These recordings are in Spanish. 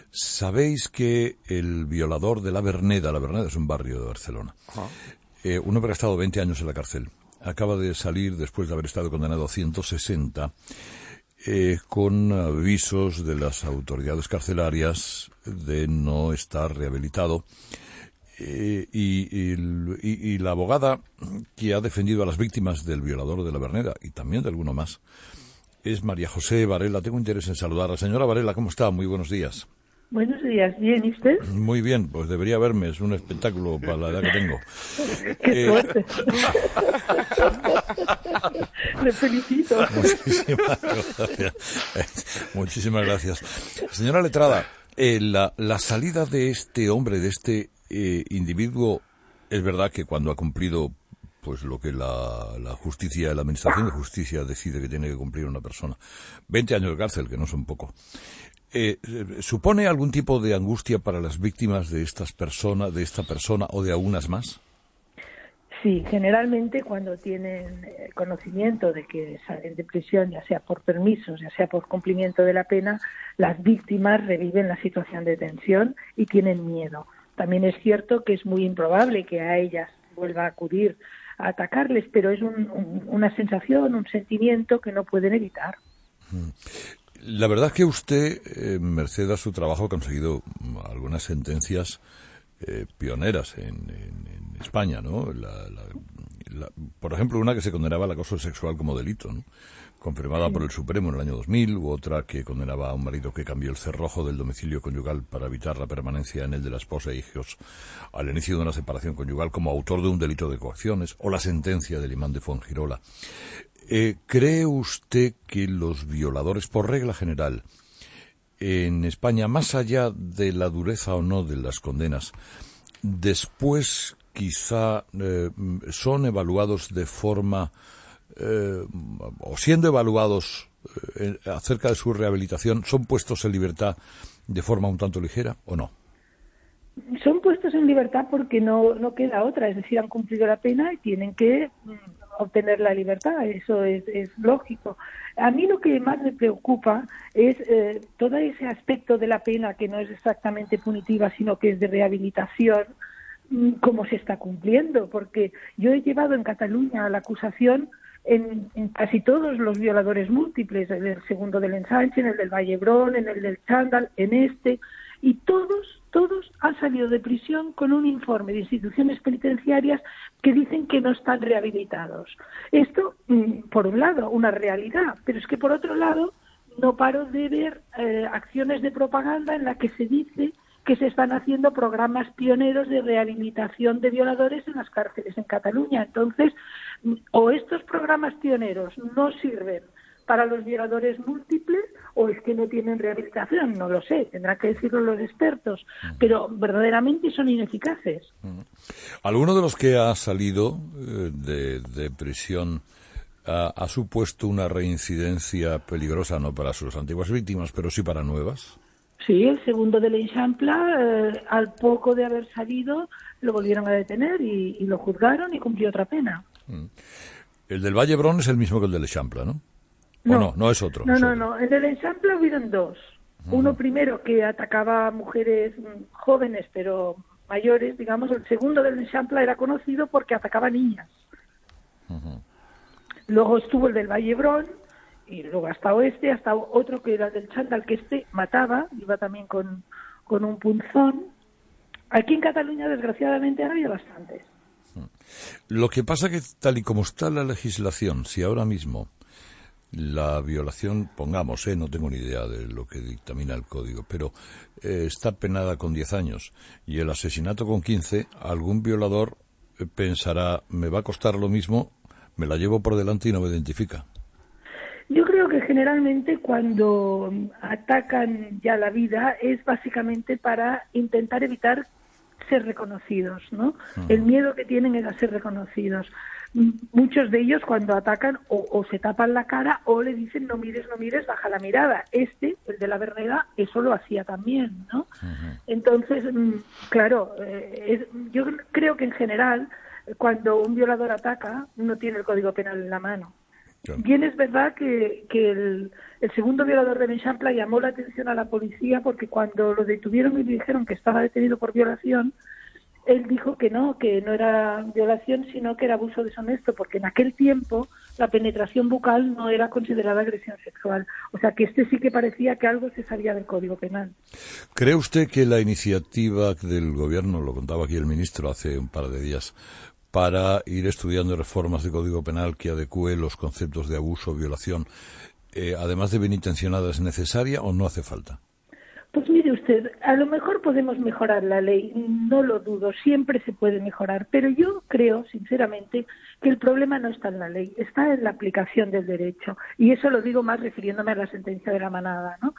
Sabéis que el violador de la Verneda es un barrio de Barcelona, un hombre ha estado 20 años en la cárcel, acaba de salir después de haber estado condenado a 160, con avisos de las autoridades carcelarias de no estar rehabilitado. Y la abogada que ha defendido a las víctimas del violador de la Verneda, y también de alguno más, es María José Varela. Tengo interés en saludarla. Señora Varela, ¿cómo está? Muy buenos días. Buenos días, ¿bien? ¿Y usted? Muy bien, pues debería verme, es un espectáculo para la edad que tengo. ¡Qué suerte! Le felicito. Muchísimas gracias. Muchísimas gracias. Señora letrada, la salida de este hombre, de este individuo, es verdad que cuando ha cumplido pues lo que la justicia, la administración de justicia decide que tiene que cumplir una persona, 20 años de cárcel, que no son poco, ¿supone algún tipo de angustia para las víctimas de esta persona o de algunas más? Sí, generalmente cuando tienen conocimiento de que salen de prisión, ya sea por permisos, ya sea por cumplimiento de la pena, las víctimas reviven la situación de tensión y tienen miedo. También es cierto que es muy improbable que a ellas vuelva a acudir a atacarles, pero es una sensación, un sentimiento que no pueden evitar. La verdad es que usted, merced a su trabajo, ha conseguido algunas sentencias pioneras en España, ¿no? Por ejemplo, una que se condenaba al acoso sexual como delito, ¿no? Confirmada por el Supremo en el año 2000, u otra que condenaba a un marido que cambió el cerrojo del domicilio conyugal para evitar la permanencia en el de la esposa e hijos al inicio de una separación conyugal como autor de un delito de coacciones, o la sentencia del imán de Fuengirola. ¿Cree usted que los violadores, por regla general, en España, más allá de la dureza o no de las condenas, después quizá son evaluados de forma, o siendo evaluados acerca de su rehabilitación, son puestos en libertad de forma un tanto ligera o no? Son puestos en libertad porque no queda otra, es decir, han cumplido la pena y tienen que obtener la libertad, eso es lógico. A mí lo que más me preocupa es todo ese aspecto de la pena que no es exactamente punitiva, sino que es de rehabilitación, cómo se está cumpliendo, porque yo he llevado en Cataluña la acusación en casi todos los violadores múltiples, en el segundo del Ensanche, en el del Vallebrón, en el del Chándal, en este, y todos han salido de prisión con un informe de instituciones penitenciarias que dicen que no están rehabilitados. Esto, por un lado, una realidad, pero es que por otro lado no paro de ver acciones de propaganda en la que se dice que se están haciendo programas pioneros de rehabilitación de violadores en las cárceles en Cataluña. Entonces, o estos programas pioneros no sirven para los violadores múltiples, o es que no tienen rehabilitación, no lo sé, tendrán que decirlo los expertos, pero verdaderamente son ineficaces. ¿Alguno de los que ha salido de prisión ha supuesto una reincidencia peligrosa, no para sus antiguas víctimas, pero sí para nuevas? Sí, el segundo del Eixample, al poco de haber salido, lo volvieron a detener y lo juzgaron y cumplió otra pena. El del Vallebrón es el mismo que el del Eixample, ¿no? No es otro. No. En el Eixample hubieron dos. Uno primero que atacaba a mujeres jóvenes pero mayores, digamos. El segundo del Eixample era conocido porque atacaba a niñas. Luego estuvo el del Vallebrón y luego hasta otro que era el del Chándal, que mataba, iba también con un punzón. Aquí en Cataluña, desgraciadamente, ha habido bastantes. Lo que pasa que tal y como está la legislación, si ahora mismo la violación, pongamos, no tengo ni idea de lo que dictamina el código, pero está penada con 10 años y el asesinato con 15, algún violador pensará, me va a costar lo mismo, me la llevo por delante y no me identifica. Yo creo que generalmente cuando atacan ya la vida es básicamente para intentar evitar ser reconocidos, ¿no? El miedo que tienen es a ser reconocidos. Muchos de ellos cuando atacan o se tapan la cara o le dicen no mires, baja la mirada. El de la Verneda, eso lo hacía también, ¿no? Entonces, claro, yo creo que en general cuando un violador ataca no tiene el Código Penal en la mano. Claro. Bien es verdad que el segundo violador de Benchampla llamó la atención a la policía porque cuando lo detuvieron y le dijeron que estaba detenido por violación, él dijo que no era violación, sino que era abuso deshonesto, porque en aquel tiempo la penetración bucal no era considerada agresión sexual. O sea, que sí que parecía que algo se sabía del Código Penal. ¿Cree usted que la iniciativa del Gobierno, lo contaba aquí el ministro hace un par de días, para ir estudiando reformas de Código Penal que adecúe los conceptos de abuso o violación, además de bien intencionada, es necesaria o no hace falta? Pues mire usted, a lo mejor podemos mejorar la ley, no lo dudo, siempre se puede mejorar, pero yo creo, sinceramente, que el problema no está en la ley, está en la aplicación del derecho, y eso lo digo más refiriéndome a la sentencia de la Manada, ¿no?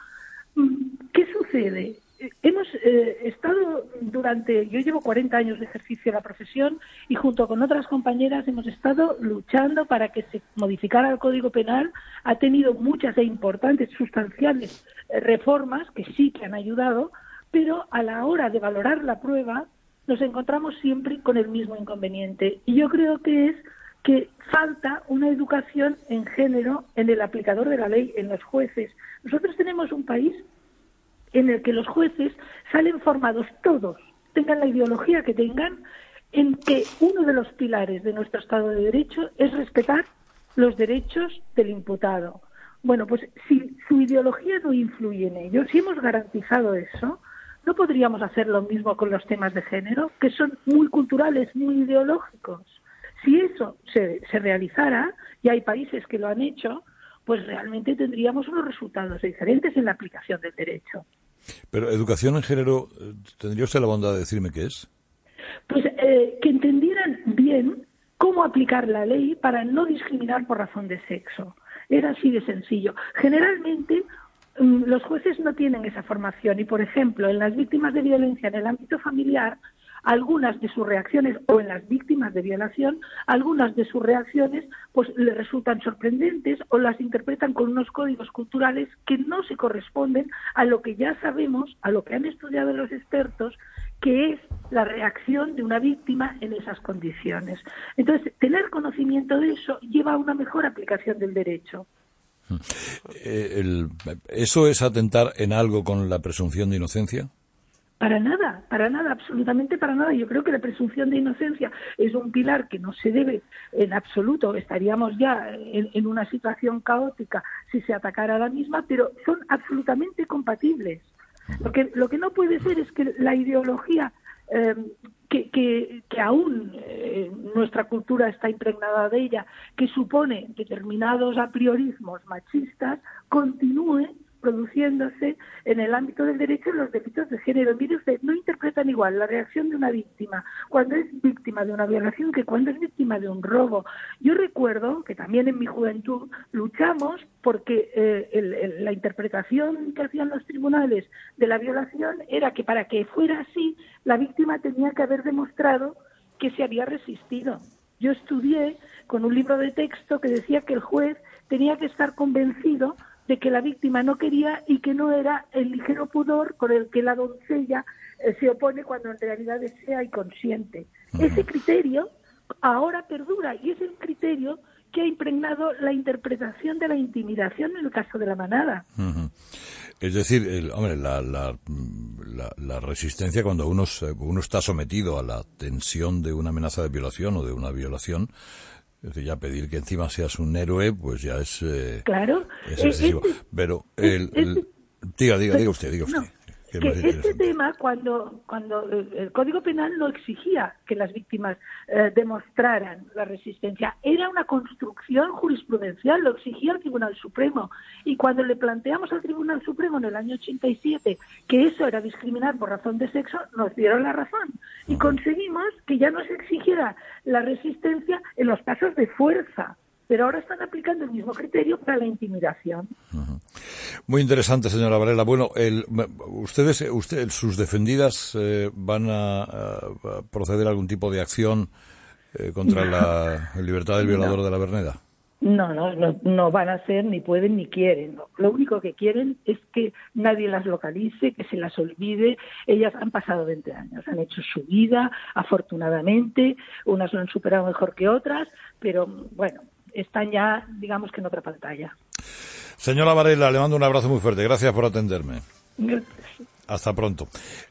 ¿Qué sucede? Hemos estado yo llevo 40 años de ejercicio de la profesión y junto con otras compañeras hemos estado luchando para que se modificara el Código Penal. Ha tenido muchas e importantes, sustanciales reformas que sí que han ayudado, pero a la hora de valorar la prueba nos encontramos siempre con el mismo inconveniente. Y yo creo que es que falta una educación en género en el aplicador de la ley, en los jueces. Nosotros tenemos un país en el que los jueces salen formados todos, tengan la ideología que tengan, en que uno de los pilares de nuestro Estado de Derecho es respetar los derechos del imputado. Bueno, pues si su ideología no influye en ello, si hemos garantizado eso, ¿no podríamos hacer lo mismo con los temas de género, que son muy culturales, muy ideológicos? Si eso se realizara, y hay países que lo han hecho, pues realmente tendríamos unos resultados diferentes en la aplicación del derecho. Pero educación en género, ¿tendría usted la bondad de decirme qué es? Pues que entendieran bien cómo aplicar la ley para no discriminar por razón de sexo. Era así de sencillo. Generalmente los jueces no tienen esa formación y, por ejemplo, en las víctimas de violencia en el ámbito familiar, algunas de sus reacciones, o en las víctimas de violación, algunas de sus reacciones pues les resultan sorprendentes o las interpretan con unos códigos culturales que no se corresponden a lo que ya sabemos, a lo que han estudiado los expertos, que es la reacción de una víctima en esas condiciones. Entonces, tener conocimiento de eso lleva a una mejor aplicación del derecho. ¿Eso es atentar en algo con la presunción de inocencia? Para nada, absolutamente para nada. Yo creo que la presunción de inocencia es un pilar que no se debe en absoluto. Estaríamos ya en una situación caótica si se atacara a la misma, pero son absolutamente compatibles. Porque lo que no puede ser es que la ideología que aún nuestra cultura está impregnada de ella, que supone determinados apriorismos machistas, continúe produciéndose en el ámbito del derecho en los delitos de género. Mire usted, no interpretan igual la reacción de una víctima cuando es víctima de una violación que cuando es víctima de un robo. Yo recuerdo que también en mi juventud luchamos porque la interpretación que hacían los tribunales de la violación era que para que fuera así, la víctima tenía que haber demostrado que se había resistido. Yo estudié con un libro de texto que decía que el juez tenía que estar convencido de que la víctima no quería y que no era el ligero pudor con el que la doncella se opone cuando en realidad desea y consiente. Ese criterio ahora perdura y es el criterio que ha impregnado la interpretación de la intimidación en el caso de la Manada. Es decir, la resistencia cuando uno está sometido a la tensión de una amenaza de violación o de una violación, es decir, ya pedir que encima seas un héroe, pues ya es, claro, es excesivo. Pero diga usted. No, que este tema, cuando el Código Penal no exigía que las víctimas demostraran la resistencia, era una construcción jurisprudencial, lo exigía el Tribunal Supremo. Y cuando le planteamos al Tribunal Supremo en el año 87 que eso era discriminar por razón de sexo, nos dieron la razón. Y conseguimos que ya no se exigiera la resistencia en los casos de fuerza. Pero ahora están aplicando el mismo criterio para la intimidación. Muy interesante, señora Varela. Bueno, sus defendidas van a proceder a algún tipo de acción contra la libertad del violador de la Verneda. No van a hacer, ni pueden, ni quieren. Lo único que quieren es que nadie las localice, que se las olvide. Ellas han pasado 20 años, han hecho su vida, afortunadamente. Unas lo han superado mejor que otras, pero bueno, están ya, digamos que en otra pantalla. Señora Varela, le mando un abrazo muy fuerte. Gracias por atenderme. Gracias. Hasta pronto.